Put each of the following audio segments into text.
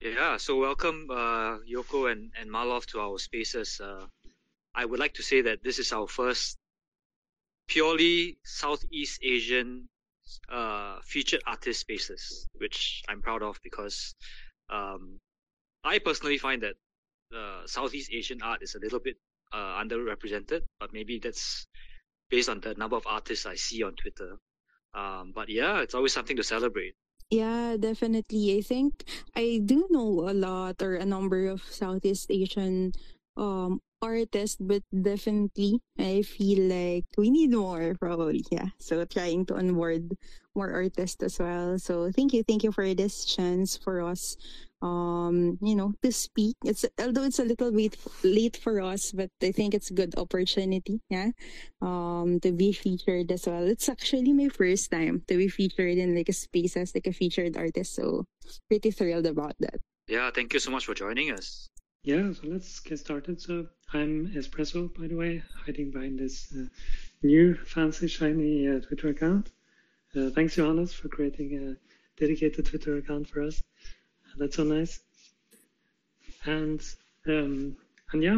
Yeah, so welcome Yoko and Malov to our spaces. I would like to say that this is our first purely Southeast Asian featured artist spaces, which I'm proud of because um, I personally find that Southeast Asian art is a little bit underrepresented, but maybe that's based on the number of artists I see on Twitter. But yeah, it's always something to celebrate. Yeah, definitely. I think I do know a lot or a number of Southeast Asian artists, but definitely I feel like we need more probably. Yeah. So trying to onboard more artists as well. So thank you for this chance for us to speak. It's although it's a little bit late for us, but I think it's a good opportunity, yeah, to be featured as well. It's actually my first time to be featured in like a space as like a featured artist, so pretty thrilled about that. Yeah, thank you so much for joining us. Yeah, so let's get started. So I'm Espresso, by the way, hiding behind this new fancy shiny Twitter account. Thanks, Johannes, for creating a dedicated Twitter account for us. That's so nice. And yeah,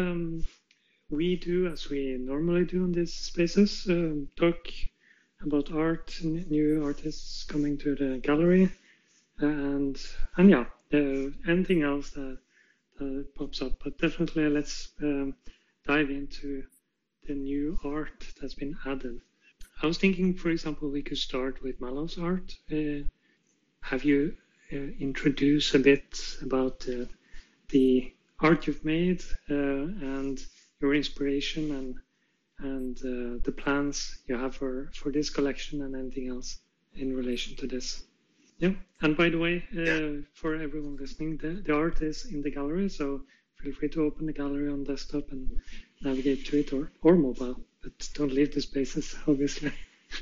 we do as we normally do in these spaces, talk about art, new artists coming to the gallery, and yeah, anything else that pops up. But definitely, let's dive into the new art that's been added. I was thinking, for example, we could start with Malov's art. Have you introduced a bit about the art you've made and your inspiration and the plans you have for this collection and anything else in relation to this? Yeah, and by the way, for everyone listening, the art is in the gallery, so feel free to open the gallery on desktop and navigate to it or mobile, but don't leave the spaces, obviously.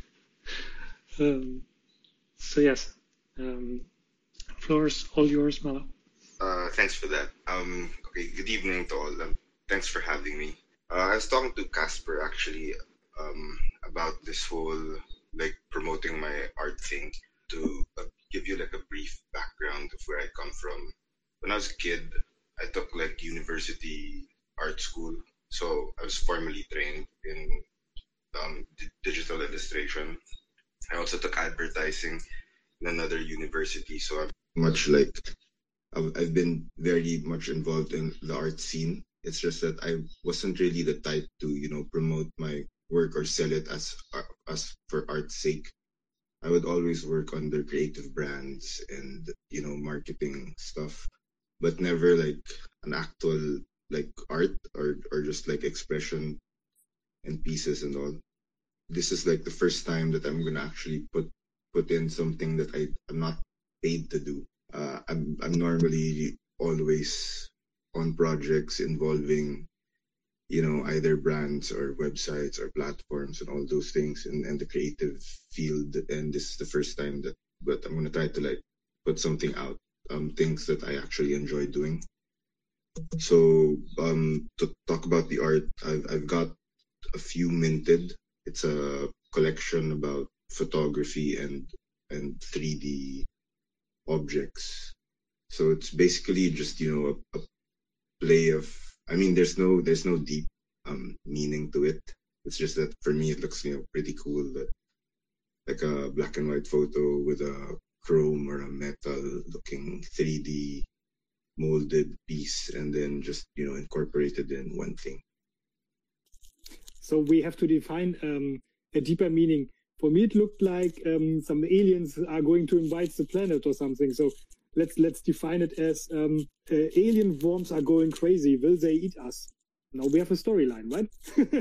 So yes, floor's all yours, Malo. Thanks for that. Okay, good evening to all. Thanks for having me. I was talking to Casper actually about this whole like promoting my art thing to give you like a brief background of where I come from. When I was a kid, I took like university art school, so I was formally trained in digital illustration. I also took advertising in another university, so I'm much like I've been very much involved in the art scene. It's just that I wasn't really the type to promote my work or sell it as for art's sake. I would always work under creative brands and marketing stuff, but never like an actual like art or just like expression and pieces and all. This is like the first time that I'm gonna actually put in something that I'm not paid to do. I'm normally always on projects involving either brands or websites or platforms and all those things in the creative field, and this is the first time but I'm gonna try to like put something out, things that I actually enjoy doing. So to talk about the art, I've got a few minted. It's a collection about photography and 3D objects. So it's basically just a play of. I mean, there's no deep meaning to it. It's just that for me it looks pretty cool, that like a black and white photo with a chrome or a metal looking 3D molded piece, and then just incorporated in one thing. So we have to define a deeper meaning. For me, it looked like some aliens are going to invade the planet or something. So let's define it as alien worms are going crazy. Will they eat us? Now we have a storyline, right?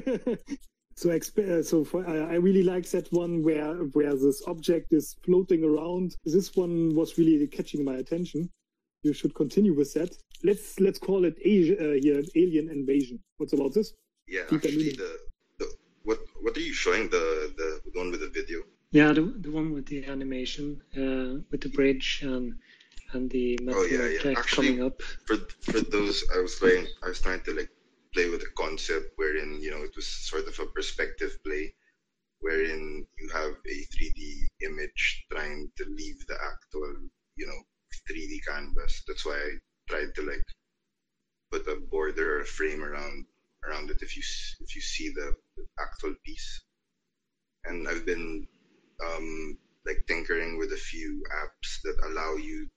I really like that one where this object is floating around. This one was really catching my attention. You should continue with that. Let's call it alien invasion. What's about this? Yeah, actually, what are you showing? The one with the video? Yeah, the one with the animation, with the bridge and the metal tech coming up. For those, I was trying to like play with the concept wherein it was sort of a perspective play, wherein you have a 3D image trying to leave the actual 3D canvas. That's why I tried to like put a border or a frame around it if you see the actual piece. And I've been like tinkering with a few apps that allow you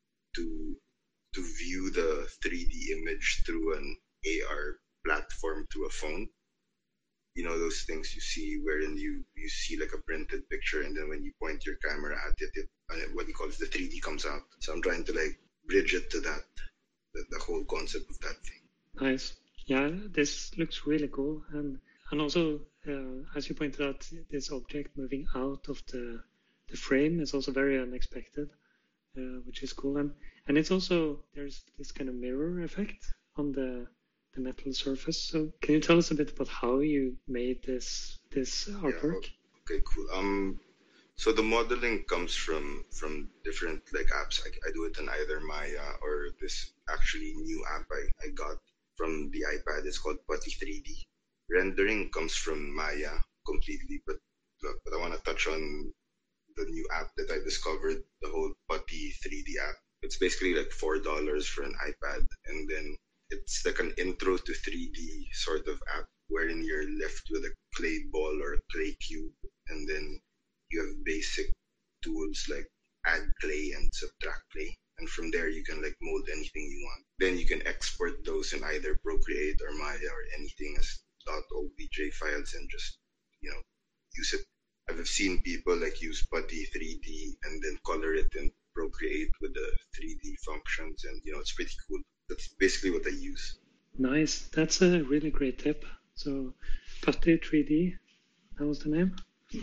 to view the 3D image through an AR platform through a phone. You know those things you see wherein you see like a printed picture, and then when you point your camera at it what you call it, the 3D comes out. So I'm trying to like bridge it to that, the whole concept of that thing. Nice. Yeah, this looks really cool, and also as you pointed out, this object moving out of the frame is also very unexpected, which is cool, and it's also there's this kind of mirror effect on the metal surface. So can you tell us a bit about how you made this artwork? Yeah, okay, cool. So the modeling comes from different like apps. I do it in either Maya or this actually new app I got from the iPad. It's called Putty 3D. Rendering comes from Maya completely, but I want to touch on the new app that I discovered, the whole Putty 3D app. It's basically like $4 for an iPad, and then it's like an intro to 3D sort of app wherein you're left with a clay ball or a clay cube, and then you have basic tools like add clay and subtract clay, and from there you can like mold anything you want. Then you can export those in either Procreate or Maya or anything as .obj files and just use it. I've seen people like use Putty 3D and then color it in Procreate with the 3D functions, and it's pretty cool. That's basically what I use. Nice. That's a really great tip. So Putty 3D, that was the name?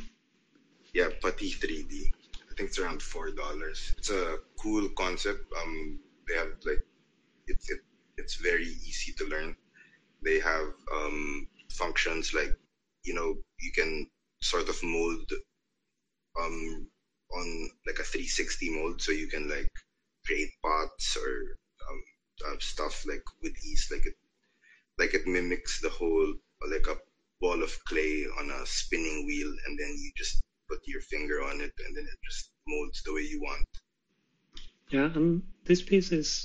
Yeah, Putty 3D. I think it's around $4. It's a cool concept. They have like it's very easy to learn. They have functions like you can sort of mold on like a 360 mold, so you can like create pots or stuff like with ease. Like it mimics the whole like a ball of clay on a spinning wheel, and then you just put your finger on it, and then it just molds the way you want. Yeah, and this piece is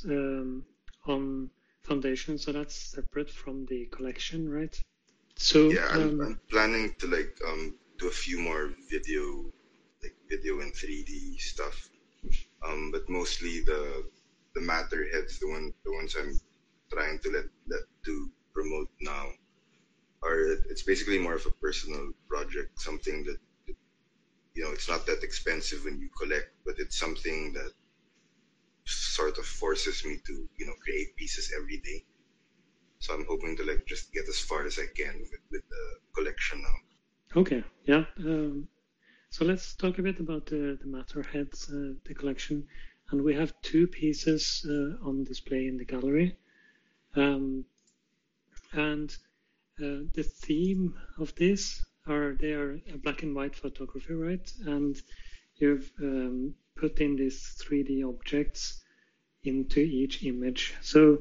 on Foundation, so that's separate from the collection, right? So yeah, I'm planning to like do a few more video in 3D stuff, but mostly the matter heads, the ones I'm trying to let to promote now, it's basically more of a personal project, something that it's not that expensive when you collect, but it's something that sort of forces me to create pieces every day. So I'm hoping to like just get as far as I can with the collection now. Okay, yeah. So let's talk a bit about the matter heads, the collection, and we have two pieces on display in the gallery, and the theme of this they are a black and white photography, right? And you've put in these 3D objects into each image. So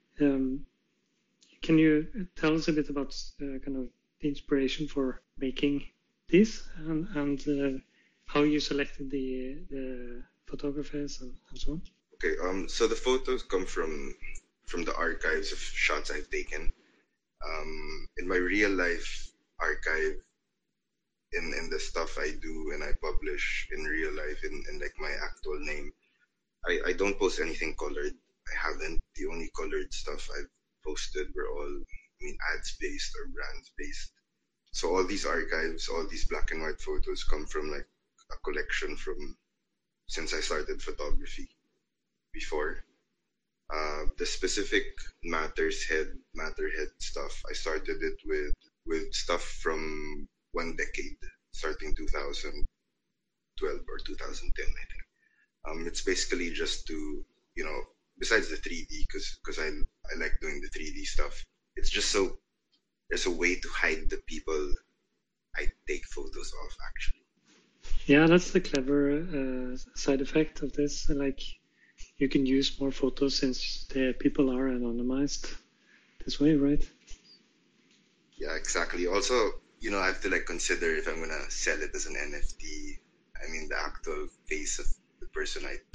can you tell us a bit about kind of the inspiration for making this and how you selected the photographers and so on? Okay, so the photos come from the archives of shots I've taken. In my real life archive, in the stuff I do and I publish in real life in like my actual name, I don't post anything colored. I haven't. The only colored stuff I've posted were all ads based or brands based. So all these archives, all these black and white photos come from like a collection from since I started photography before. The specific matter head stuff, I started it with stuff from one decade, starting 2012 or 2010, I think. It's basically just to, besides the 3D, because I like doing the 3D stuff, it's just so there's a way to hide the people I take photos of, actually. Yeah, that's the clever side effect of this. Like, you can use more photos since the people are anonymized this way, right? Yeah, exactly. Also, I have to like consider if I'm gonna sell it as an NFT. The actual face of the person I took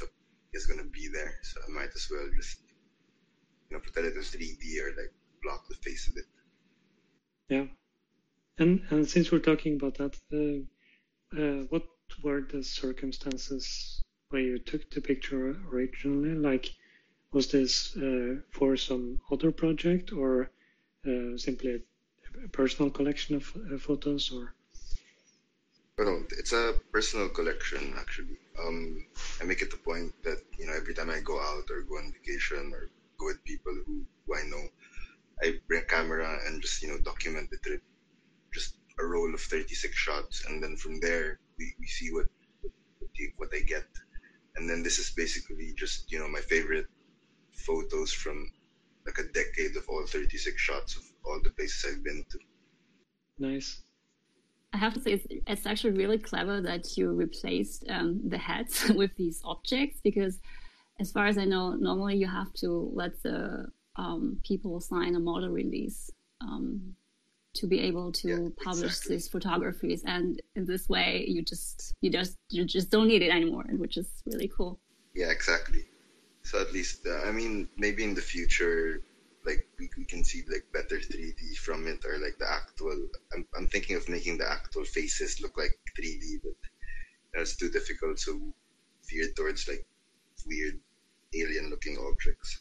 is gonna be there, so I might as well just put it as 3D or like block the face of it. Yeah, and since we're talking about that, what were the circumstances where you took the picture originally? Like, was this for some other project or simply a personal collection of photos? Or But no, it's a personal collection actually. I make it a point that every time I go out or go on vacation or go with people who I know, I bring a camera and just document the trip. Just a roll of 36 shots, and then from there we see what I get. And then this is basically just my favorite photos from like a decade of all 36 shots of all the places I've been to. nice. I have to say, it's actually really clever that you replaced the heads with these objects, because as far as I know, normally you have to let the people sign a model release to be able to publish these photographies, and in this way you just don't need it anymore, which is really cool. Yeah, exactly. So at least maybe in the future, like we can see like better 3D from it, or like the actual. I'm thinking of making the actual faces look like 3D, but that's too difficult. So veered towards like weird alien-looking objects.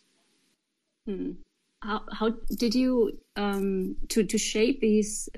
How did you to shape these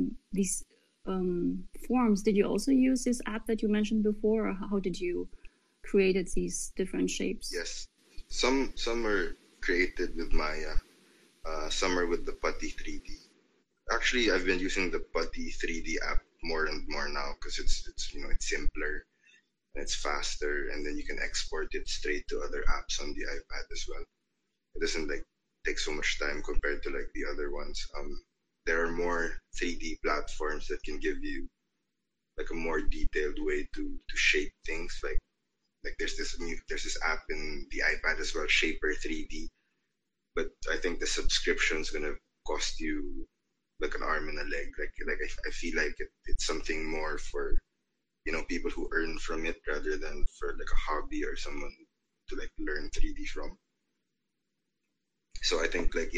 forms? Did you also use this app that you mentioned before, or how did you created these different shapes? Yes, some are created with Maya, some are with the Putty 3D. Actually, I've been using the Putty 3D app more and more now because it's simpler and it's faster, and then you can export it straight to other apps on the iPad as well. It doesn't like take so much time compared to like the other ones. There are more 3D platforms that can give you like a more detailed way to shape things. Like there's this app in the iPad as well, Shaper 3D. But I think the subscription's gonna cost you like an arm and a leg. I feel like it's something more for people who earn from it rather than for like a hobby or someone to like learn 3D from. So I think like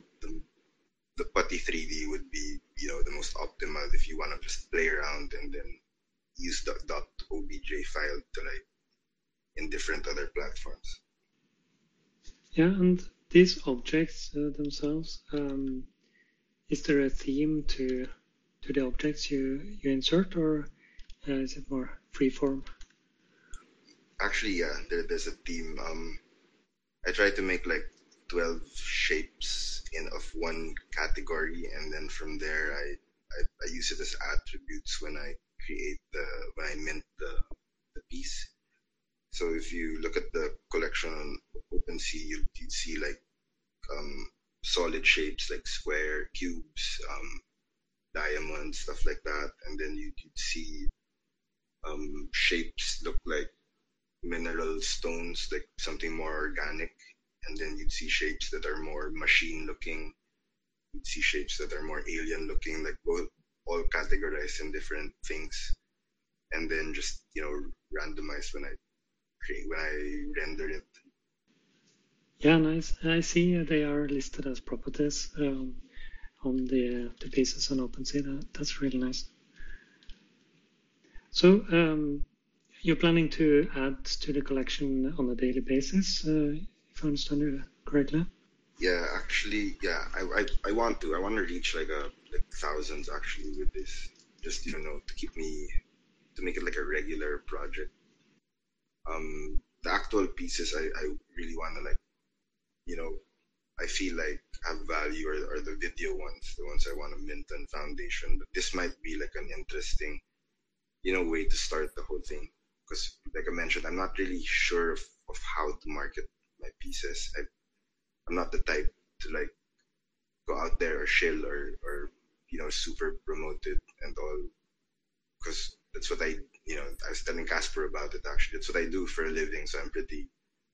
the Putty 3D would be the most optimal if you want to just play around and then use the .obj file to like in different other platforms. Yeah, and these objects themselves, is there a theme to the objects you insert, or is it more freeform? Actually, yeah, there's a theme. I try to make like 12 shapes of one category, and then from there I use it as attributes when I mint the piece. So if you look at the collection on OpenSea, you'd see like solid shapes like square, cubes, diamonds, stuff like that, and then you'd see shapes look like mineral stones, like something more organic, and then you'd see shapes that are more machine looking. You'd see shapes that are more alien looking, like both all categorized in different things, and then just randomized when I render it. Yeah, nice. I see they are listed as properties on the pieces on OpenSea. That's really nice. So you're planning to add to the collection on a daily basis, if I understand you correctly? Yeah, actually, yeah. I want to reach like thousands actually with this, just to make it like a regular project. The actual pieces I really want to I feel like have value are the video ones, the ones I want to mint on Foundation. But this might be like an interesting, way to start the whole thing. Because like I mentioned, I'm not really sure of how to market my pieces. I'm not the type to like go out there or shill or super promoted and all. Because that's what I was telling Casper about it actually. That's what I do for a living, so I'm pretty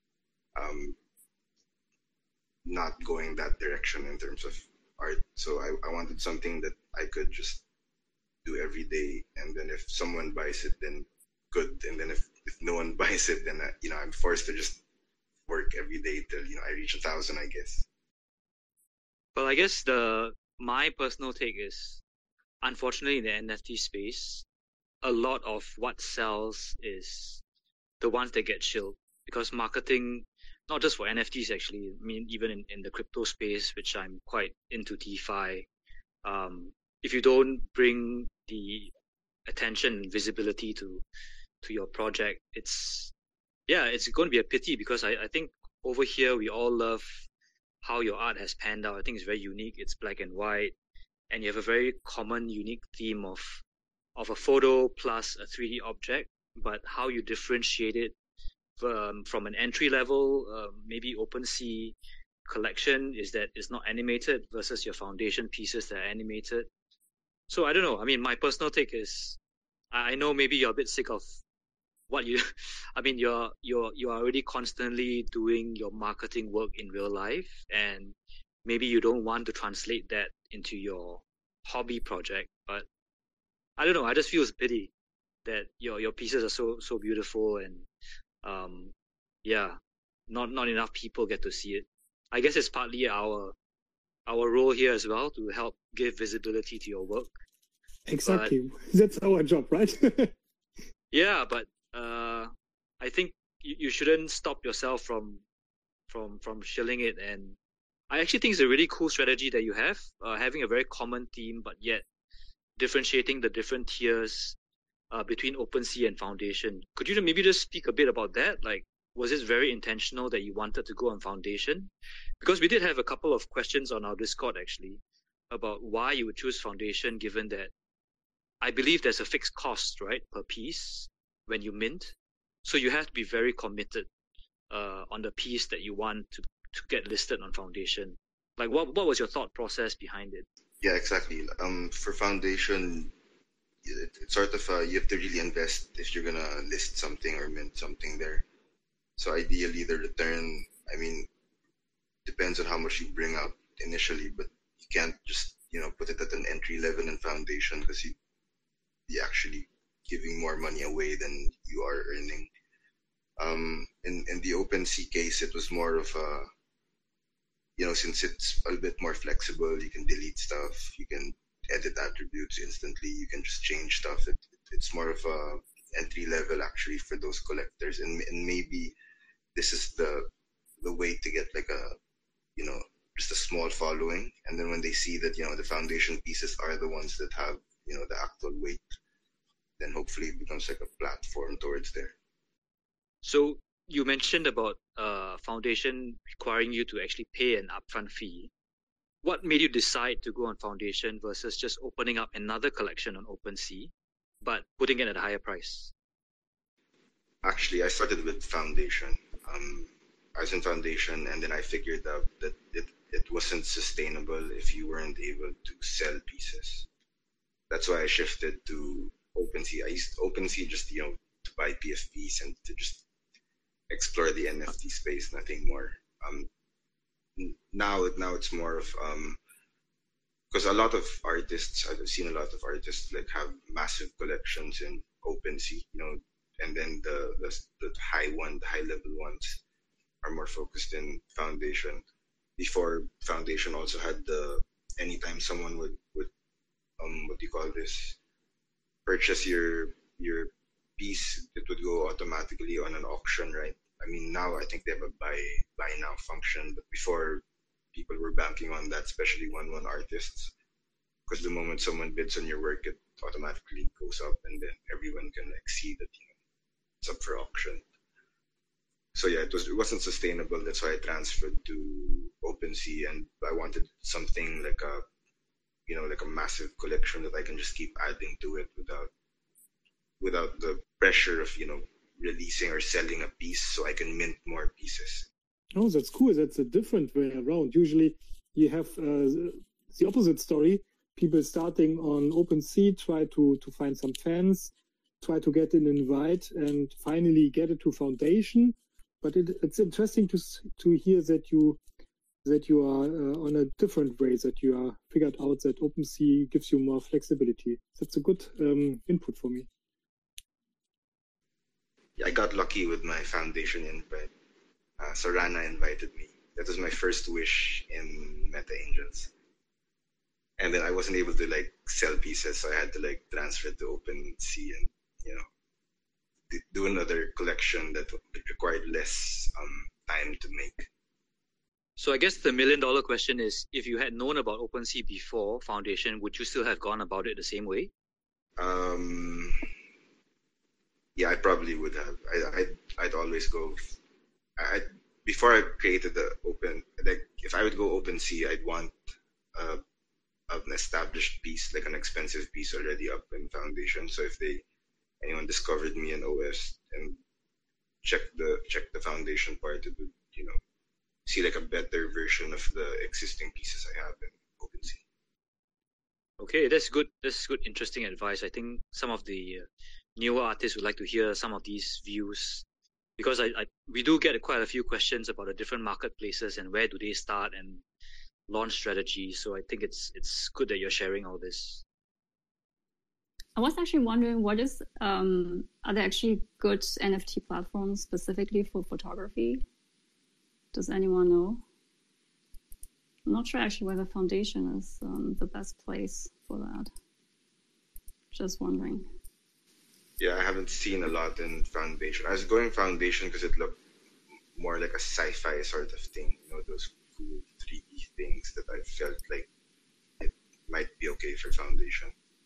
not going that direction in terms of art. So I wanted something that I could just do every day, and then if someone buys it, then good. And then if if no one buys it, then I'm forced to just work every day till I reach 1,000, I guess. Well, I guess my personal take is, unfortunately, in the NFT space, a lot of what sells is the ones that get shilled, because marketing, not just for NFTs actually, I mean even in the crypto space, which I'm quite into DeFi, if you don't bring the attention and visibility to your project, it's going to be a pity, because I think over here we all love how your art has panned out. I think it's very unique. It's black and white, and you have a very common, unique theme of a photo plus a 3D object, but how you differentiate it from an entry level, maybe OpenSea collection, is that it's not animated versus your foundation pieces that are animated. So I don't know. I mean, my personal take is, I know maybe you're a bit sick of what you, I mean, you're already constantly doing your marketing work in real life, and maybe you don't want to translate that into your hobby project. But I don't know. I just feel it's pity that your pieces are so beautiful, and not enough people get to see it. I guess it's partly our role here as well, to help give visibility to your work. Exactly. But that's our job, right? Yeah, but I think you shouldn't stop yourself from shilling it. And I actually think it's a really cool strategy that you have, having a very common theme, but yet differentiating the different tiers between OpenSea and Foundation. Could you maybe just speak a bit about that? Like, was it very intentional that you wanted to go on Foundation? Because we did have a couple of questions on our Discord actually about why you would choose Foundation, given that I believe there's a fixed cost, right, per piece when you mint. So you have to be very committed on the piece that you want to get listed on Foundation. Like, what was your thought process behind it? Yeah, exactly. For Foundation, it's sort of you have to really invest if you're gonna list something or mint something there. So ideally, the return, I mean, depends on how much you bring up initially, but you can't just put it at an entry level in Foundation, because you're actually giving more money away than you are earning. In the OpenSea case, it was more of a, since it's a bit more flexible, you can delete stuff, you can edit attributes instantly, you can just change stuff. It's more of a entry level actually for those collectors, and maybe this is the way to get like a just a small following, and then when they see that the Foundation pieces are the ones that have the actual weight, then hopefully it becomes like a platform towards there. So you mentioned about Foundation requiring you to actually pay an upfront fee. What made you decide to go on Foundation versus just opening up another collection on OpenSea, but putting it at a higher price? Actually, I started with Foundation. I was in Foundation, and then I figured out that it wasn't sustainable if you weren't able to sell pieces. That's why I shifted to OpenSea. I used OpenSea just to buy PFPs and to just explore the NFT space, nothing more. Now it's more of because a lot of artists, I've seen a lot of artists like have massive collections in OpenSea, and then the high level ones are more focused in Foundation. Before, Foundation also had anytime someone would what do you call this, purchase your piece, it would go automatically on an auction, right? I mean, now I think they have a buy now function, but before, people were banking on that, especially 1-1 artists, because the moment someone bids on your work, it automatically goes up, and then everyone can see that it's up for auction. So yeah, it wasn't sustainable. That's why I transferred to OpenSea, and I wanted something like a like a massive collection that I can just keep adding to it without the pressure of releasing or selling a piece, so I can mint more pieces. Oh, that's cool. That's a different way around. Usually you have the opposite story. People starting on OpenSea try to find some fans, try to get an invite, and finally get it to Foundation. But it's interesting to hear that you are on a different way, that you are figured out that OpenSea gives you more flexibility. That's a good input for me. I got lucky with my foundation invite. So Rana invited me. That was my first wish in Meta Angels. And then I wasn't able to like sell pieces, so I had to like transfer to OpenSea and, you know, do another collection that required less time to make. So I guess the $1 million question is, if you had known about OpenSea before Foundation, would you still have gone about it the same way? Yeah, I probably would have. I'd always go. Before I created the open, like if I would go OpenSea, I'd want an established piece, like an expensive piece already up in Foundation. So if anyone discovered me in OS and check the Foundation part, it would, you know, see like a better version of the existing pieces I have in OpenSea. Okay, that's good. That's good, interesting advice. I think some of the newer artists would like to hear some of these views, because we do get quite a few questions about the different marketplaces and where do they start and launch strategies. So I think it's good that you're sharing all this. I was actually wondering, are there actually good NFT platforms specifically for photography? Does anyone know? I'm not sure actually whether Foundation is the best place for that. Just wondering. Yeah, I haven't seen a lot in Foundation. I was going Foundation because it looked more like a sci-fi sort of thing. You know, those cool 3D things that I felt like it might be okay for Foundation.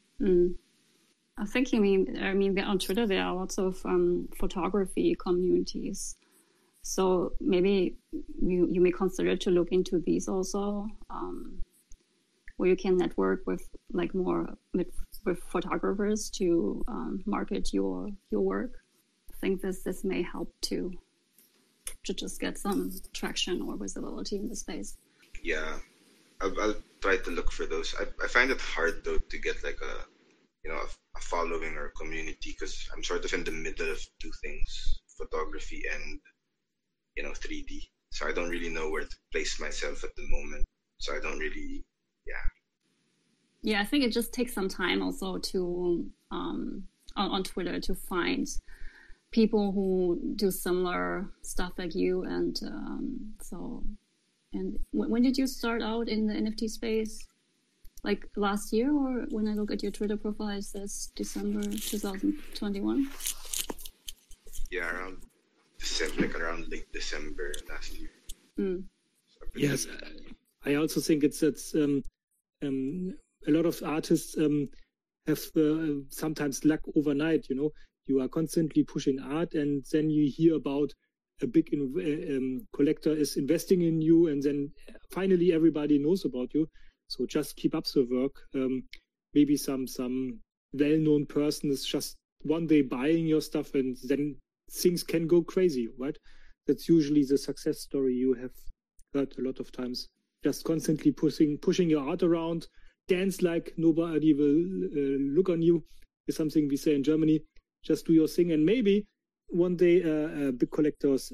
I think I mean on Twitter there are lots of photography communities. So maybe you may consider to look into these also, where you can network with like more with photographers to market your work. I think this may help to just get some traction or visibility in the space. Yeah, I'll try to look for those. I find it hard though to get like a following or a community, because I'm sort of in the middle of two things: photography and 3D. So I don't really know where to place myself at the moment. So I don't really, Yeah, I think it just takes some time also to on Twitter to find people who do similar stuff like you, and when did you start out in the NFT space? Like last year, or when I look at your Twitter profile, it says December 2021. Yeah, around late December last year. So yes, I also think it's a lot of artists have sometimes luck overnight. You know, you are constantly pushing art, and then you hear about a big collector is investing in you, and then finally everybody knows about you. So just keep up the work. Maybe some well-known person is just one day buying your stuff, and then things can go crazy, right? That's usually the success story you have heard a lot of times. Just constantly pushing your art around, dance like nobody will look on you, is something we say in Germany. Just do your thing, and maybe one day a big collector is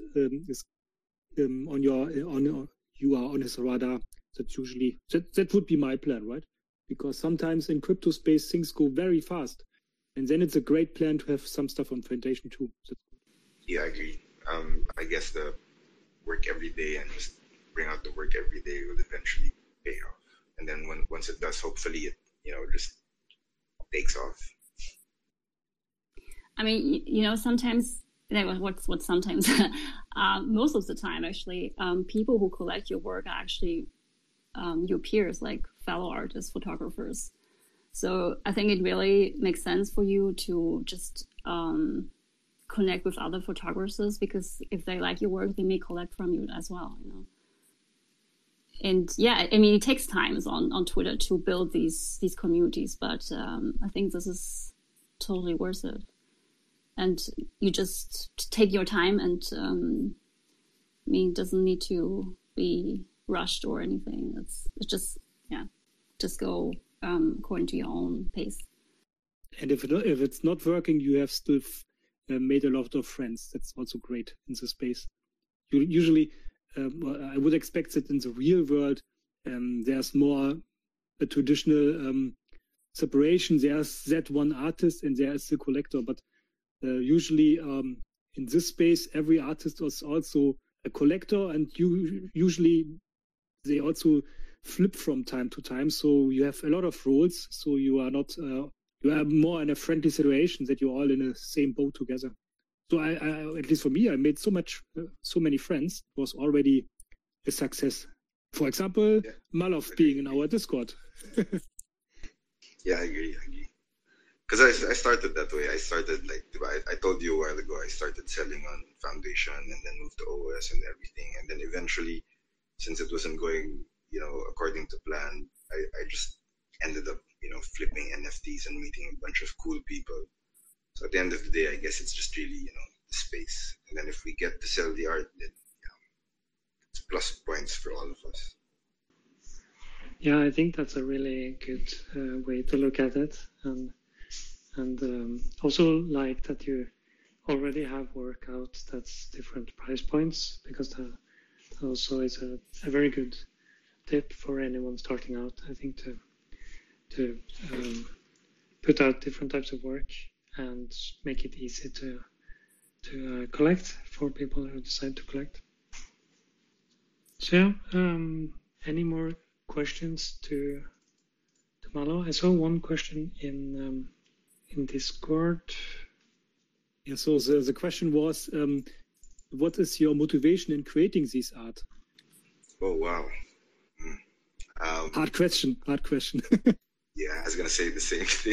you are on his radar. That's usually that would be my plan, right? Because sometimes in crypto space things go very fast, and then it's a great plan to have some stuff on Foundation too. Yeah, I agree. I guess the work every day and just bring out the work every day will eventually pay off, and then once it does, hopefully it just takes off. I mean, sometimes. What sometimes, most of the time, actually, people who collect your work are actually your peers, like fellow artists, photographers. So I think it really makes sense for you to just connect with other photographers, because if they like your work, they may collect from you as well. And yeah, I mean, it takes time on Twitter to build these communities, but I think this is totally worth it. And you just take your time, and it doesn't need to be rushed or anything. It's just go according to your own pace. And if it's not working, you have still made a lot of friends. That's also great in the space. Usually, I would expect that in the real world, there's more a traditional separation. There's that one artist and there is the collector, but usually in this space, every artist is also a collector, and usually they also flip from time to time. So you have a lot of roles. So you are not, you are more in a friendly situation that you're all in the same boat together. So I at least for me, I made so many friends. It was already a success. For example, Malov being in our Discord. Yeah, I agree. Because I started that way. I started I told you a while ago, I started selling on Foundation and then moved to OS and everything. And then eventually, since it wasn't going, according to plan, I just ended up, flipping NFTs and meeting a bunch of cool people. So at the end of the day, I guess it's just really, the space. And then if we get to sell the art, then it's plus points for all of us. Yeah, I think that's a really good way to look at it, and also like that you already have work out that's different price points, because that also is a very good tip for anyone starting out. I think to put out different types of work and make it easy to collect for people who decide to collect. So any more questions to Malo? I saw one question in Discord. Yeah, so the question was, what is your motivation in creating this art? Oh, wow. Hard question. Yeah, I was going to say the same thing.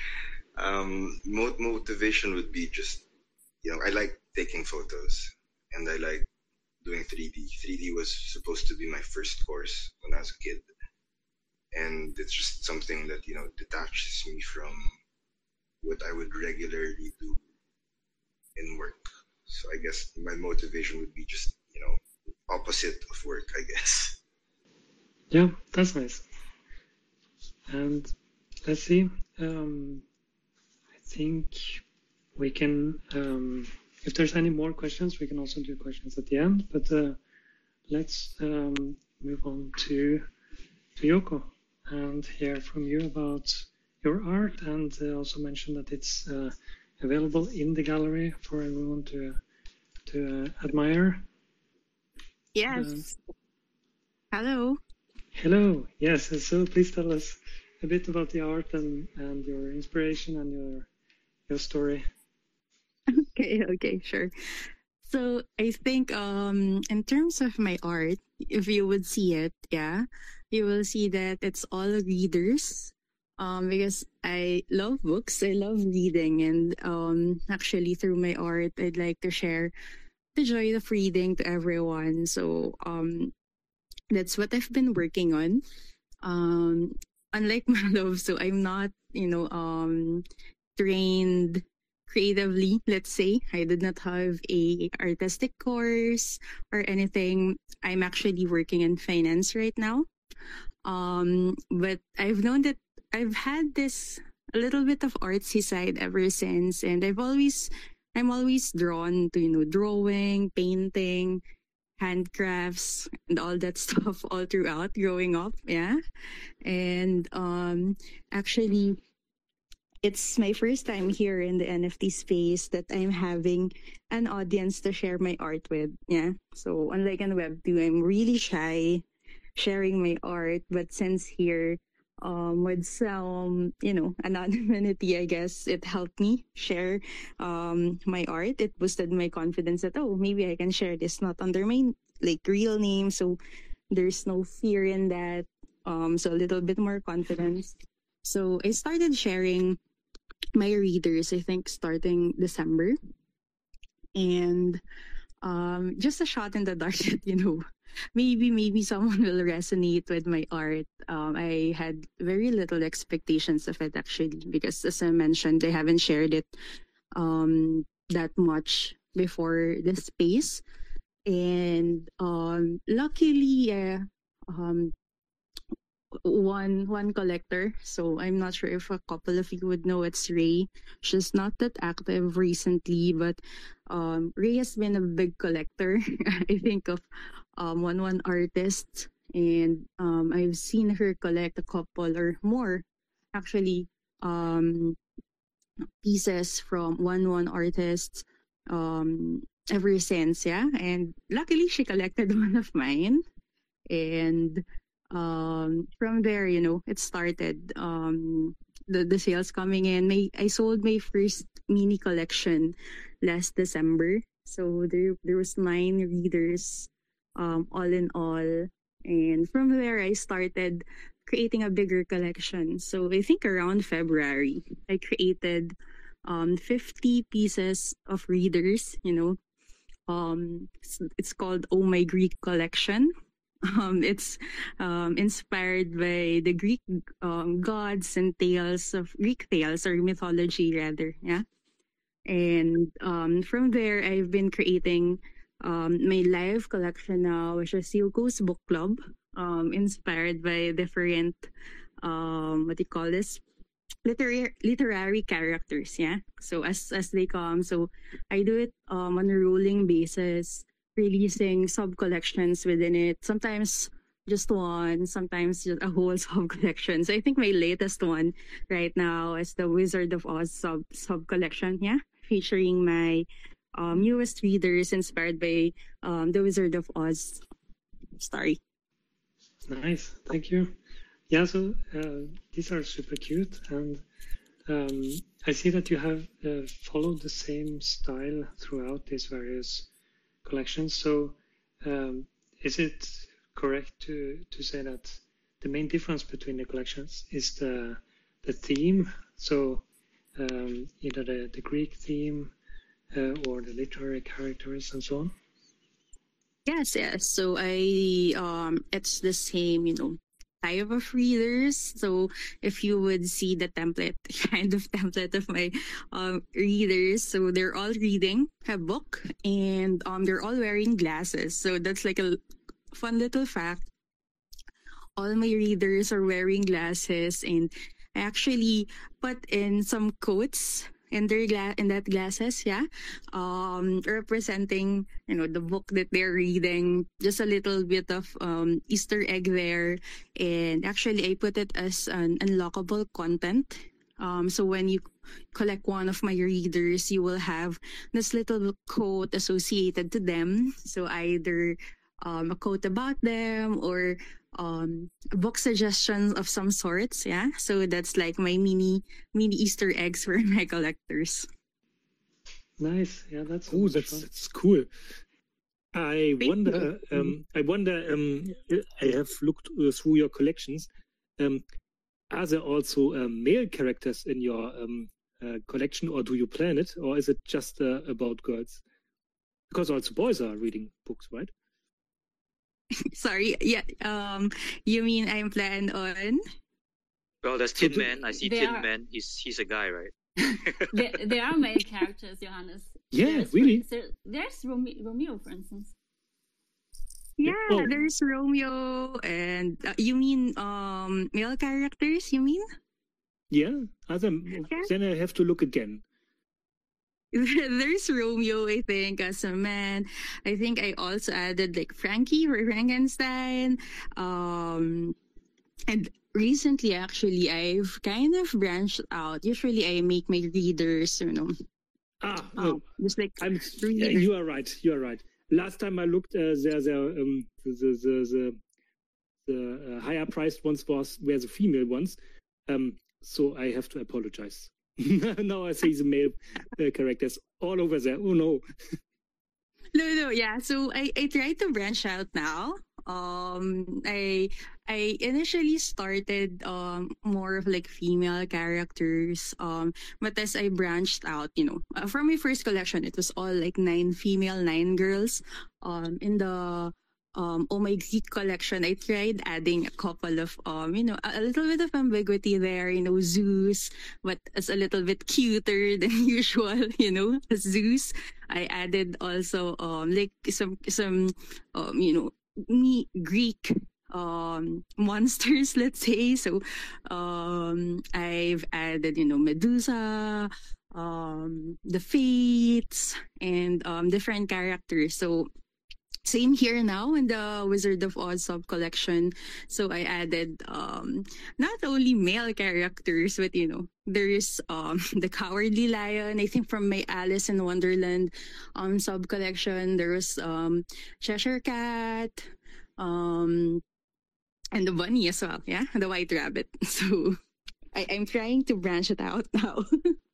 Motivation would be just, I like taking photos and I like doing 3D. 3D was supposed to be my first course when I was a kid. And it's just something that, detaches me from what I would regularly do in work. So I guess my motivation would be just, opposite of work, I guess. Yeah, that's nice. And let's see. I think we can, if there's any more questions, we can also do questions at the end. But let's move on to Yoko and hear from you about your art, and also mention that it's available in the gallery for everyone to admire. Yes. Hello. Hello. Yes. So please tell us a bit about the art and your inspiration and your story. Okay, sure. So I think in terms of my art, if you would see it, you will see that it's all readers. Because I love books, I love reading, and actually through my art, I'd like to share the joy of reading to everyone. So that's what I've been working on. Unlike Malov, so I'm not, trained creatively, let's say. I did not have a artistic course or anything. I'm actually working in finance right now. But I've known that I've had this a little bit of artsy side ever since, and I'm always drawn to, drawing, painting, handcrafts, and all that stuff all throughout growing up. Yeah. And actually, it's my first time here in the NFT space that I'm having an audience to share my art with. Yeah. So unlike on Web2, I'm really shy sharing my art, but since here, with some, anonymity, I guess it helped me share my art. It boosted my confidence that, maybe I can share this not under my real name. So there's no fear in that. So a little bit more confidence. So I started sharing my readers, I think, starting December. And just a shot in the dark that, maybe someone will resonate with my art. I had very little expectations of it, actually, because as I mentioned, I haven't shared it that much before the space. And luckily, one collector, so I'm not sure if a couple of you would know, it's Ray. She's not that active recently, but Ray has been a big collector, I think, of one artists, and I've seen her collect a couple or more, actually, pieces from one artists, ever since, yeah. And luckily, she collected one of mine, and from there, it started. The sales coming in. I sold my first mini collection last December, so there was 9 readers, all in all, and from there I started creating a bigger collection. So I think around February, I created 50 pieces of readers. It's called Oh My Greek Collection. It's inspired by the Greek gods and Greek tales or mythology rather, yeah. And from there, I've been creating my live collection now, which is Yuko's Book Club, inspired by different, what do you call this? Literary characters, yeah. So as they come, so I do it on a rolling basis, releasing sub collections within it. Sometimes just one, sometimes just a whole sub collection. So I think my latest one right now is the Wizard of Oz sub collection, yeah, featuring my newest readers inspired by the Wizard of Oz story. Nice, thank you. Yeah, so these are super cute, and I see that you have followed the same style throughout these various collections. So is it correct to say that the main difference between the collections is the theme? So either the Greek theme or the literary characters and so on? Yes. So it's the same, type of readers. So if you would see the kind of template of my readers, so they're all reading a book, and they're all wearing glasses. So that's like a fun little fact. All my readers are wearing glasses, and I actually put in some quotes in that glasses, yeah, representing the book that they're reading. Just a little bit of Easter egg there, and actually I put it as an unlockable content. So when you collect one of my readers, you will have this little quote associated to them. So either a quote about them or book suggestions of some sorts, yeah. So that's like my mini Easter eggs for my collectors. Nice, yeah, that's that's cool. I wonder. I have looked through your collections. Are there also male characters in your collection, or do you plan it, or is it just about girls? Because also boys are reading books, right? Sorry, yeah. You mean I'm planned on? Well, there's Tin Man. I see Tin Man. He's a guy, right? there are male characters, Johannes. Yeah, really. There's Romeo, for instance. Yeah, there's Romeo, and you mean male characters? You mean? Yeah, then I have to look again. There's Romeo, I think, as a man. I think I also added like Frankie or Frankenstein. And recently, actually, I've kind of branched out. Usually, I make my readers, just like you are right. You are right. Last time I looked, the higher priced ones were the female ones. So I have to apologize. Now I see the male characters all over there. Oh no. No, yeah. So I try to branch out now. I initially started more of like female characters. But as I branched out, from my first collection, it was all like 9 female, 9 girls. In the Oh My Greek collection, I tried adding a couple of a little bit of ambiguity there, Zeus, but as a little bit cuter than usual, as Zeus. I added also like some Greek monsters, let's say. So I've added, Medusa, the Fates, and different characters. So same here now in the Wizard of Oz sub collection. So I added not only male characters, but there is the Cowardly Lion. I think from my Alice in Wonderland sub collection, there was Cheshire Cat, and the bunny as well. Yeah, the White Rabbit. So I'm trying to branch it out now.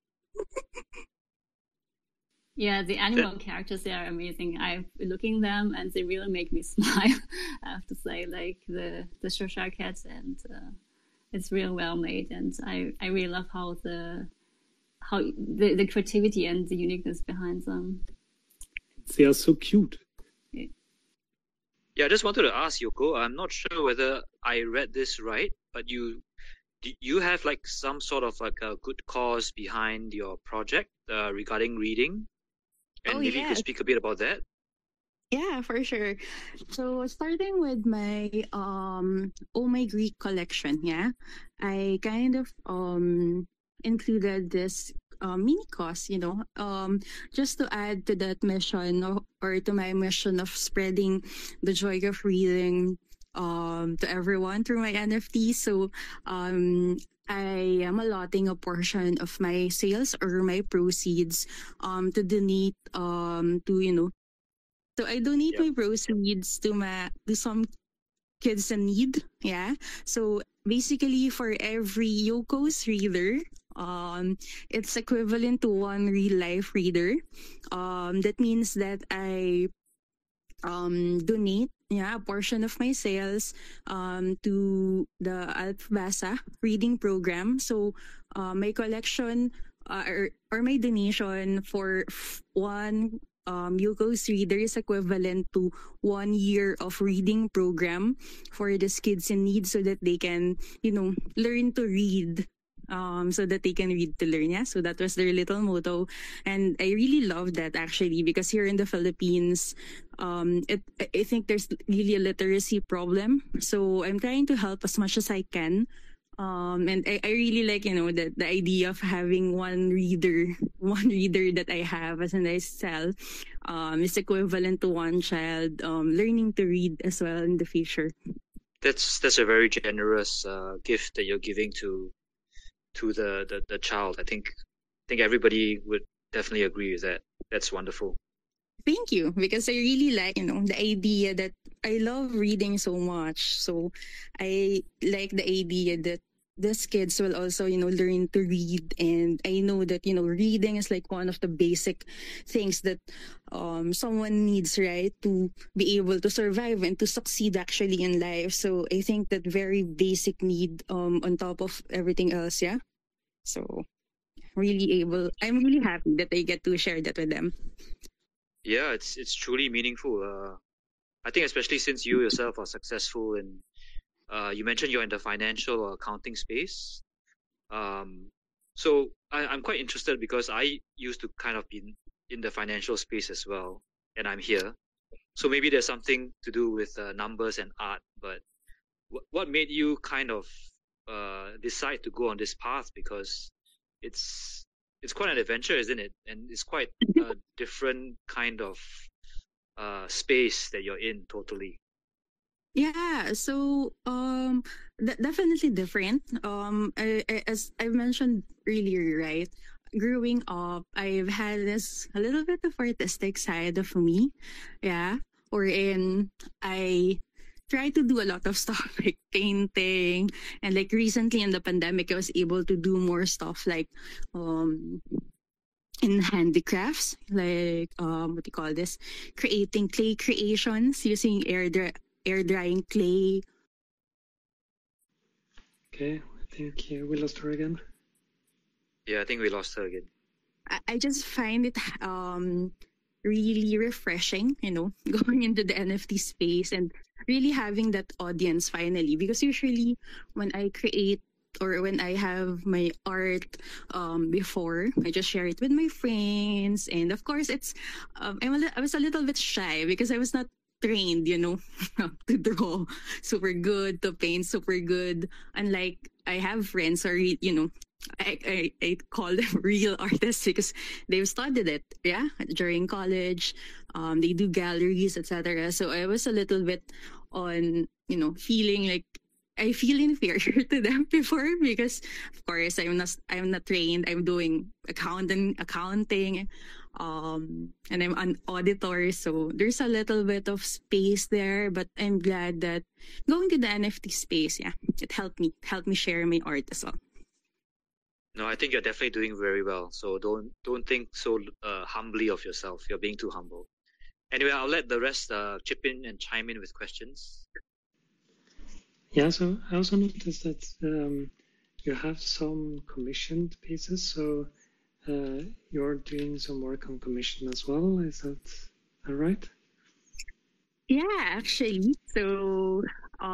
Yeah, the animal characters, they are amazing. I'm looking at them and they really make me smile. I have to say, like the Cheshire Cat, and it's real well made, and I really love how the creativity and the uniqueness behind them. They are so cute. Yeah, I just wanted to ask Yoko. I'm not sure whether I read this right, but you have like some sort of like a good cause behind your project regarding reading, and maybe you could speak a bit about that. Yeah, for sure. So starting with my Oh My Greek collection, I kind of included this mini course, just to add to that mission or to my mission of spreading the joy of reading to everyone through my NFT. So I am allotting a portion of my sales or my proceeds to donate so I donate my proceeds to some kids in need. Yeah. So basically for every Yoko's reader, it's equivalent to one real life reader. That means that I donate a portion of my sales to the Alphabasa reading program. So my collection or my donation for one Yoko's reader is equivalent to 1 year of reading program for these kids in need, so that they can learn to read. So that they can read to learn. Yeah. So that was their little motto. And I really love that actually, because here in the Philippines, I think there's really a literacy problem. So I'm trying to help as much as I can. And I really like, the idea of having one reader that I have as an I sell, is equivalent to one child, learning to read as well in the future. That's a very generous gift that you're giving to the child. I think everybody would definitely agree with that. That's wonderful. Thank you, because I really like, the idea that I love reading so much. So I like the idea that these kids will also, learn to read. And I know that, reading is like one of the basic things that someone needs, right, to be able to survive and to succeed actually in life. So I think that very basic need on top of everything else, yeah. So I'm really happy that I get to share that with them. Yeah, it's truly meaningful. I think especially since you yourself are successful and you mentioned you're in the financial or accounting space. So I'm quite interested because I used to kind of be in the financial space as well, and I'm here. So maybe there's something to do with numbers and art, but what made you kind of decide to go on this path? Because it's quite an adventure, isn't it? And it's quite a different kind of space that you're in totally. Yeah, so definitely different. As I mentioned earlier, right? Growing up, I've had this a little bit of artistic side of me, yeah. Wherein I try to do a lot of stuff like painting, and like recently in the pandemic, I was able to do more stuff like in handicrafts, like what do you call this? Creating clay creations using air drying clay. Okay, I think we lost her again. Yeah, I think we lost her again. I just find it really refreshing, going into the NFT space and really having that audience finally. Because usually when I create or when I have my art before, I just share it with my friends. And of course, it's I was a little bit shy because I was not trained, to draw super good, to paint super good. Unlike I have friends or, I call them real artists because they've studied it, yeah, during college. They do galleries, etc. So I was a little bit on, feeling like I feel inferior to them before because, of course, I'm not trained. I'm doing accounting, and I'm an auditor. So there's a little bit of space there, but I'm glad that going to the NFT space, yeah, it helped me share my art as well. No, I think you're definitely doing very well. So don't think so humbly of yourself. You're being too humble. Anyway, I'll let the rest chip in and chime in with questions. Yeah, so I also noticed that you have some commissioned pieces. So you're doing some work on commission as well. Is that right? Yeah, actually. So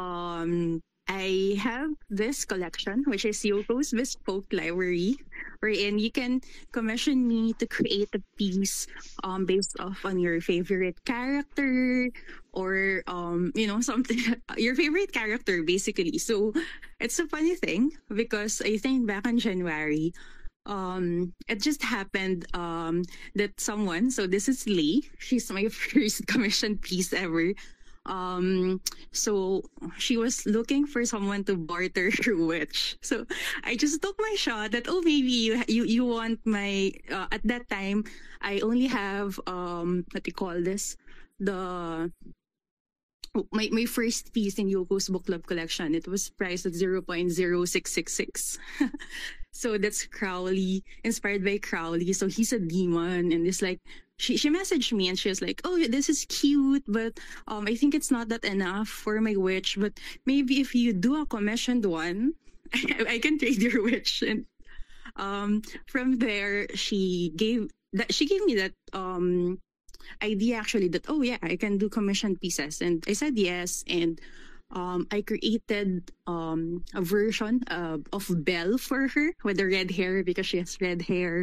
I have this collection, which is Yoko's Bespoke Library, wherein you can commission me to create a piece based off on your favorite character or something your favorite character basically. So it's a funny thing because I think back in January, it just happened that someone, so this is Lee, she's my first commissioned piece ever. So she was looking for someone to barter her witch. So I just took my shot that, maybe you want my, at that time, I only have, what do you call this? My first piece in Yoko's book club collection. It was priced at 0.0666. So that's Crowley, inspired by Crowley. So he's a demon, and it's like, she messaged me and she was like, "Oh, this is cute, but I think it's not that enough for my witch. But maybe if you do a commissioned one, I can trade your witch." And from there, she gave me that idea actually that, oh yeah, I can do commissioned pieces, and I said yes. And I created a version of Belle for her with the red hair because she has red hair.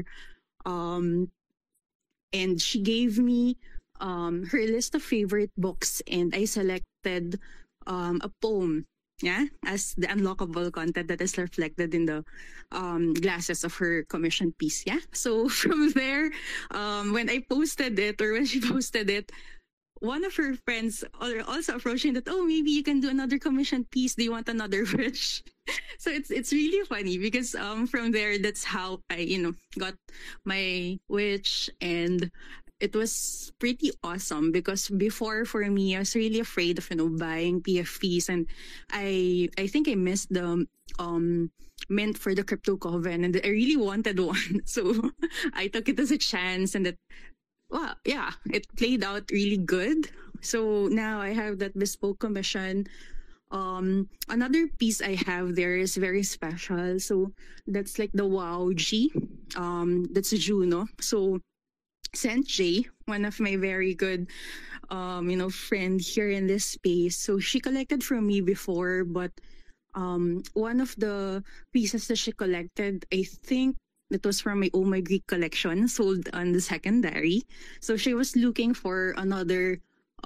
And she gave me her list of favorite books, and I selected a poem, yeah, as the unlockable content that is reflected in the glasses of her commission piece, yeah. So from there, when I posted it, or when she posted it, one of her friends also approaching that, oh, maybe you can do another commission piece. Do you want another witch? So it's really funny because from there, that's how I got my witch, and it was pretty awesome because before, for me, I was really afraid of buying PFPs, and I think I missed the mint for the Crypto Coven, and I really wanted one, so I took it as a chance, and that. Well, yeah, it played out really good. So now I have that bespoke commission. Another piece I have there is very special. So that's like the Wow G. That's a Juno. So Saint J, one of my very good, friend here in this space. So she collected from me before, but one of the pieces that she collected, I think, it was from my Oh My Greek collection, sold on the secondary. So she was looking for another,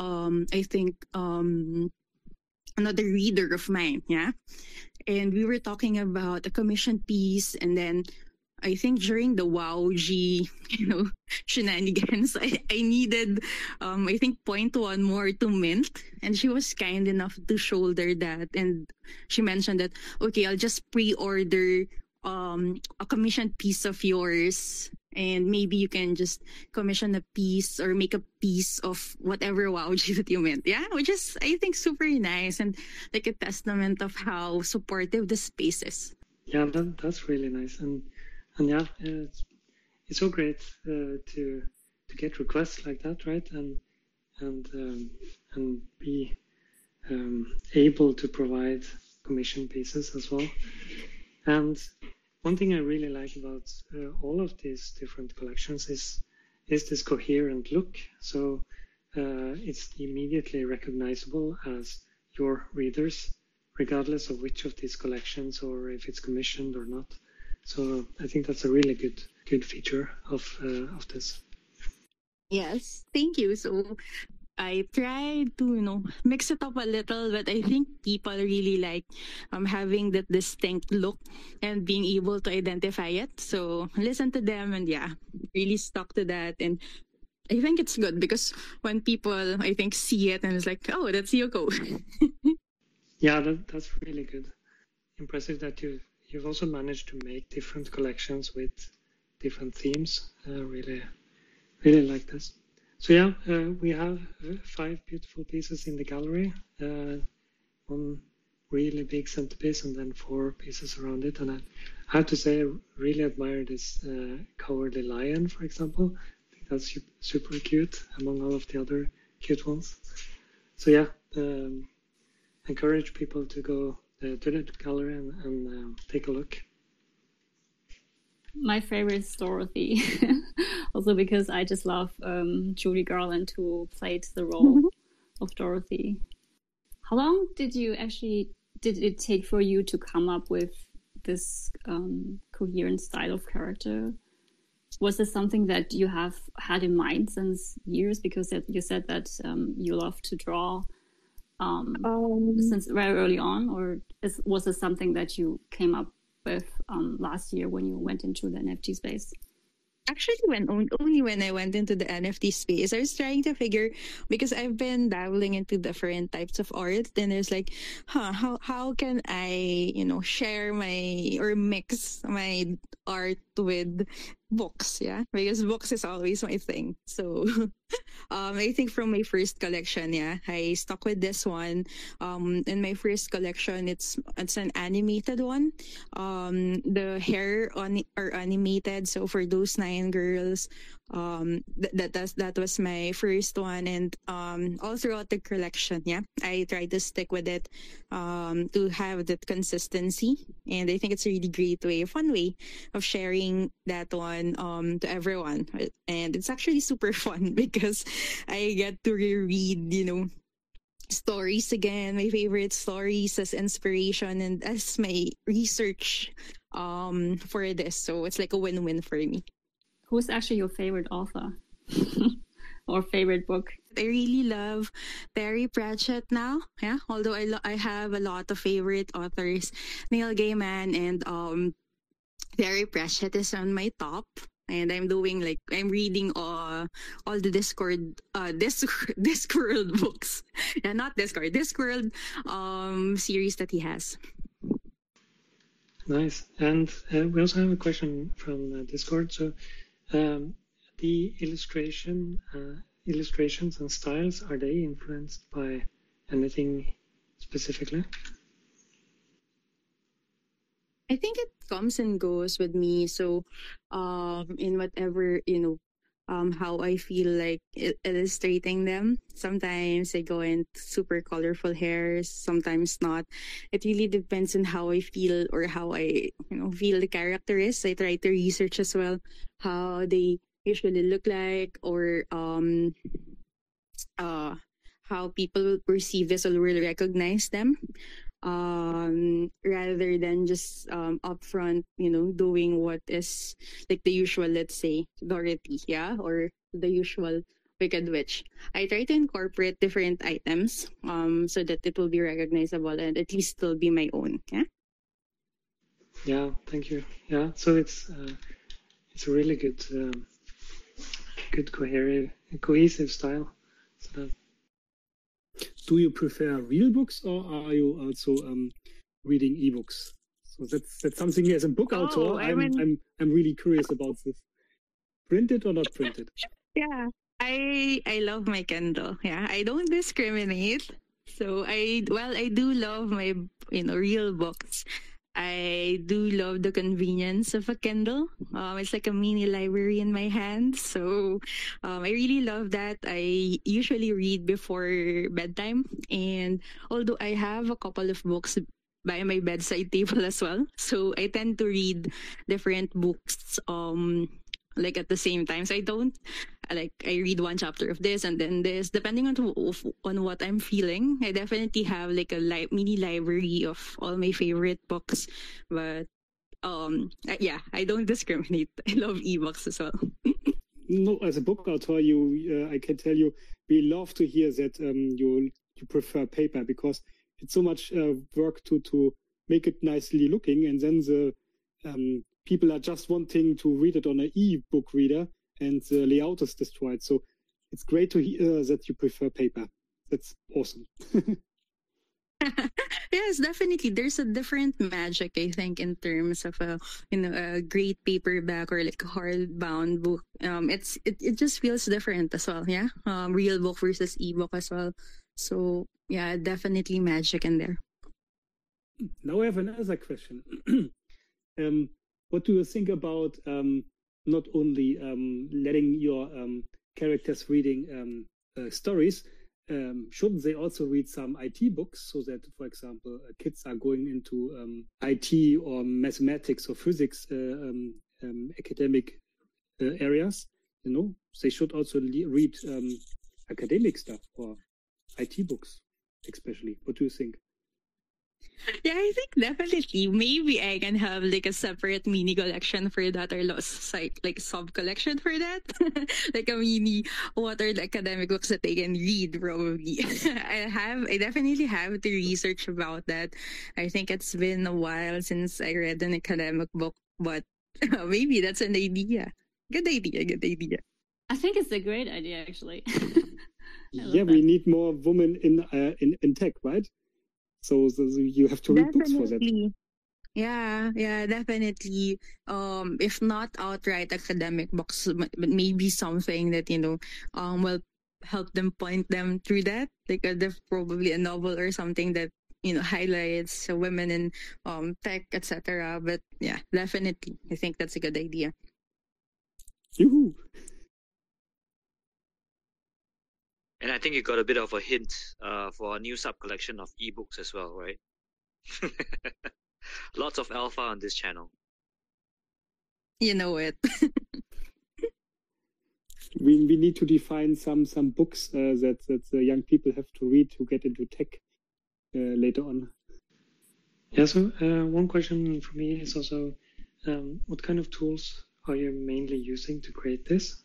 another reader of mine, yeah. And we were talking about a commission piece, and then I think during the Wow G, shenanigans, I needed, I think 0.1 more to mint, and she was kind enough to shoulder that, and she mentioned that, okay, I'll just pre-order a commissioned piece of yours, and maybe you can just commission a piece or make a piece of whatever Wow G that you meant. Yeah, which is, I think, super nice and like a testament of how supportive the space is. Yeah, that's really nice, and yeah, it's so great to get requests like that, right? And be able to provide commission pieces as well. And one thing I really like about all of these different collections is this coherent look. So it's immediately recognizable as your readers, regardless of which of these collections or if it's commissioned or not. So I think that's a really good feature of this. Yes, thank you. So I tried to, mix it up a little, but I think people really like having that distinct look and being able to identify it. So listen to them and yeah, really stuck to that. And I think it's good because when people, I think, see it and it's like, oh, that's Yoko. Yeah, that's really good. Impressive that you've also managed to make different collections with different themes. Really like this. So yeah, we have 5 beautiful pieces in the gallery. One really big centerpiece and then 4 pieces around it. And I have to say, I really admire this cowardly lion, for example. I think that's super cute among all of the other cute ones. So yeah, encourage people to go to the gallery and take a look. My favorite is Dorothy, also because I just love Judy Garland, who played the role of Dorothy. How long did it take for you to come up with this coherent style of character? Was this something that you have had in mind since years? Because you said that you love to draw since very early on, or was this something that you came up with last year when you went into the NFT space? Actually, only when I went into the NFT space, I was trying to figure, because I've been dabbling into different types of art, and it's like, how can I, share or mix my art with books, yeah? Because books is always my thing. So, I think from my first collection, yeah, I stuck with this one. In my first collection, it's an animated one. The hair are animated. So for those 9 girls, that was my first one, and all throughout the collection, yeah, I tried to stick with it to have that consistency, and I think it's a really great way, a fun way of sharing that one to everyone, and it's actually super fun because I get to reread, stories again, my favorite stories as inspiration and as my research for this. So it's like a win-win for me. Who's actually your favorite author or favorite book? I really love Terry Pratchett now. Yeah, although I have a lot of favorite authors, Neil Gaiman and Terry Pratchett is on my top. And I'm reading all the Discworld books. Yeah, not Discord, Discworld series that he has. Nice. And we also have a question from Discord. So the illustrations and styles, are they influenced by anything specifically? I think it comes and goes with me. So, in whatever, how I feel like illustrating them. Sometimes I go in super colorful hairs, sometimes not. It really depends on how I feel or how I, feel the character is. I try to research as well how they usually look like, or how people perceive this or will recognize them. Rather than just upfront, doing what is like the usual, let's say Dorothy, yeah, or the usual Wicked Witch. I try to incorporate different items so that it will be recognizable and at least still be my own. Yeah. Yeah, thank you. Yeah, so it's a really good cohesive style. So that... Do you prefer real books or are you also reading ebooks? So that's something as a book author. I'm really curious about this. Printed or not printed? Yeah, I love my Kindle. Yeah, I don't discriminate. So I do love my real books. I do love the convenience of a Kindle. It's like a mini library in my hand. So I really love that. I usually read before bedtime. And although I have a couple of books by my bedside table as well, so I tend to read different books like at the same time. So I read one chapter of this and then this, depending on what I'm feeling. I definitely have like a mini library of all my favorite books, but yeah, I don't discriminate. I love ebooks as well. no, as a book author, I can tell you, we love to hear that you prefer paper, because it's so much work to make it nicely looking, and then the people are just wanting to read it on an e-book reader, and the layout is destroyed. So it's great to hear that you prefer paper. That's awesome. Yes, definitely. There's a different magic, I think, in terms of a great paperback or like a hardbound book. It just feels different as well. Yeah. Real book versus ebook as well. So yeah, definitely magic in there. Now I have another question. What do you think about not only letting your characters reading stories? Shouldn't they also read some IT books, so that, for example, kids are going into IT or mathematics or physics academic areas? You know, they should also read academic stuff or IT books, especially. What do you think? Yeah, I think definitely. Maybe I can have like a separate mini collection for that, or like sub collection for that. Like a mini, what are the academic books that they can read, probably. I definitely have to research about that. I think it's been a while since I read an academic book, but maybe that's an idea. Good idea. I think it's a great idea, actually. Yeah, we need more women in tech, right? So you have to read books for that. Yeah, definitely. If not outright academic books, but maybe something that will help them point them through that. Like probably a novel or something that highlights women in tech, etc. But yeah, definitely, I think that's a good idea. Yoo-hoo. And I think you got a bit of a hint for a new sub-collection of ebooks as well, right? Lots of alpha on this channel. You know it. we need to define some books that the young people have to read to get into tech later on. Yeah, so one question for me is also, what kind of tools are you mainly using to create this?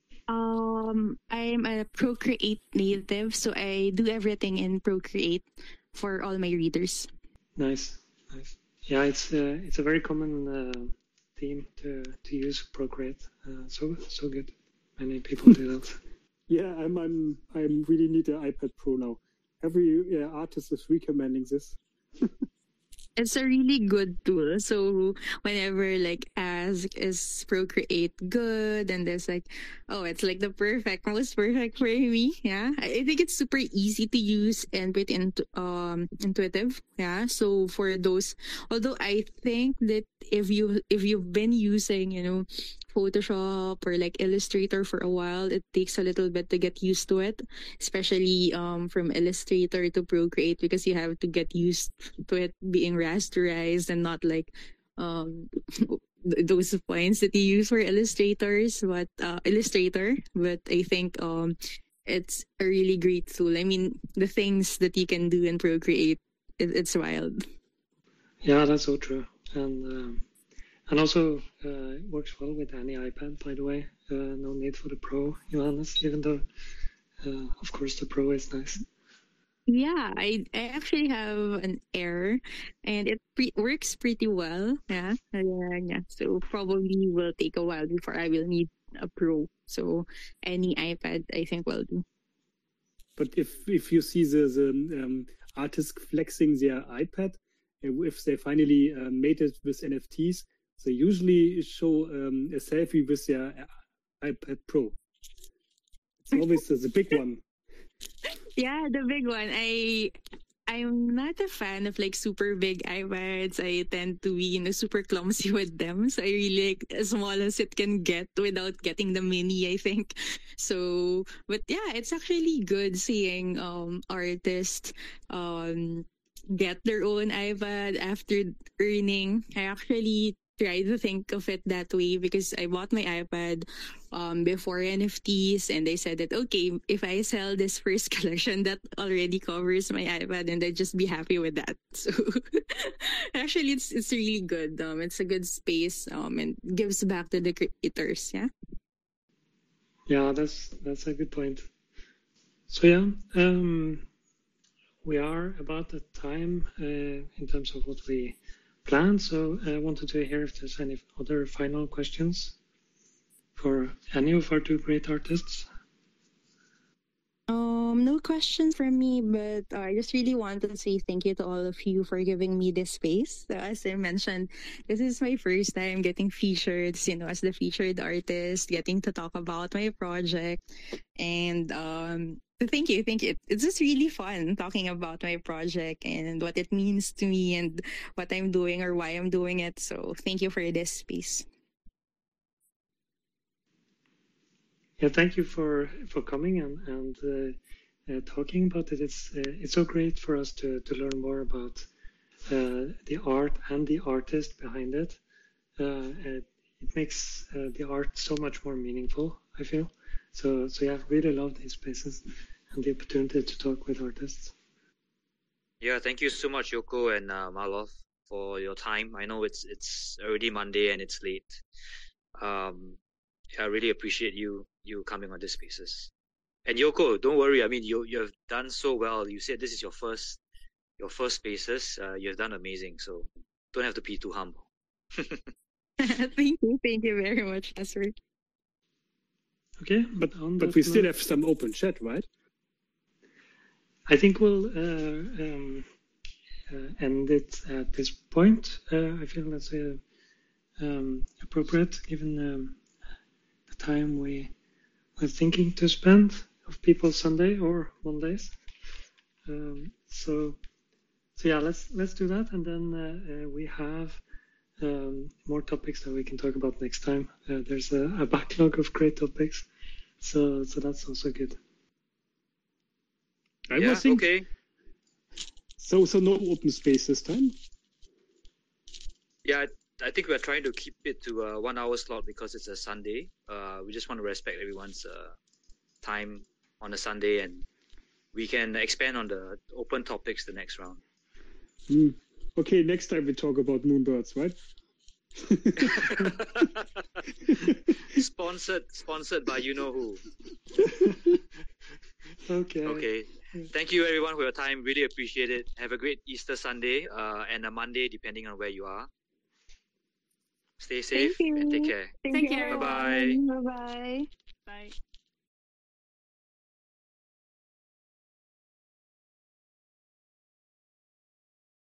I'm a Procreate native, so I do everything in Procreate for all my readers. Nice. Yeah, it's a very common theme to use Procreate. So good. Many people do that. Yeah, I'm really need an iPad Pro now. Every artist is recommending this. It's a really good tool. So whenever ask, is Procreate good? And there's it's like the most perfect for me. Yeah. I think it's super easy to use and pretty intuitive. Yeah. So for those, although I think that if you've been using, Photoshop or Illustrator for a while, it takes a little bit to get used to it, especially from Illustrator to Procreate, because you have to get used to it being rasterized and not those points that you use for Illustrator. But I think it's a really great tool. I mean, the things that you can do in Procreate, it's wild. Yeah, that's so true. And also, it works well with any iPad, by the way. No need for the Pro, Johannes, even though, of course, the Pro is nice. Yeah, I actually have an Air, and it works pretty well. Yeah. So probably will take a while before I will need a Pro. So any iPad, I think, will do. But if you see the artists flexing their iPad, if they finally made it with NFTs, they usually show a selfie with their iPad Pro. It's always the big one. Yeah, the big one. I'm not a fan of super big iPads. I tend to be super clumsy with them. So I really like as small as it can get without getting the mini, I think. So, but yeah, it's actually good seeing artists get their own iPad after earning. I actually try to think of it that way because I bought my iPad before NFTs, and they said that, okay, if I sell this first collection, that already covers my iPad, and I'd just be happy with that. So actually, it's really good. It's a good space and gives back to the creators. Yeah. Yeah, that's a good point. So yeah, we are about at time in terms of what we planned. So I wanted to hear if there's any other final questions for any of our two great artists. No questions from me, but I just really want to say thank you to all of you for giving me this space. As I mentioned, this is my first time getting featured, as the featured artist, getting to talk about my project. And thank you. It's just really fun talking about my project and what it means to me and what I'm doing or why I'm doing it. So thank you for this space. Yeah, thank you for coming and talking about it. It's so great for us to learn more about the art and the artist behind it. It makes the art so much more meaningful, I feel. So yeah, really love these spaces and the opportunity to talk with artists. Yeah, thank you so much, Yoko and Malov, for your time. I know it's already Monday and it's late. I really appreciate you coming on this spaces. And Yoko, don't worry. I mean, you have done so well. You said this is your first spaces. You have done amazing. So don't have to be too humble. Thank you very much, Casper. Okay, but we still have some open chat, right? I think we'll end it at this point. I feel that's appropriate given the time we were thinking to spend of People's Sunday or Mondays. So yeah, let's do that, and then we have more topics that we can talk about next time. There's a backlog of great topics, so that's also good. Okay. So no open space this time? Yeah, I think we're trying to keep it to a 1 hour slot because it's a Sunday. We just want to respect everyone's time on a Sunday, and we can expand on the open topics the next round. Okay, next time we talk about moonbirds, right? Sponsored by you know who. Okay. Thank you everyone for your time. Really appreciate it. Have a great Easter Sunday and a Monday depending on where you are. Stay safe and take care. Thank you. Bye-bye. Bye-bye. Bye.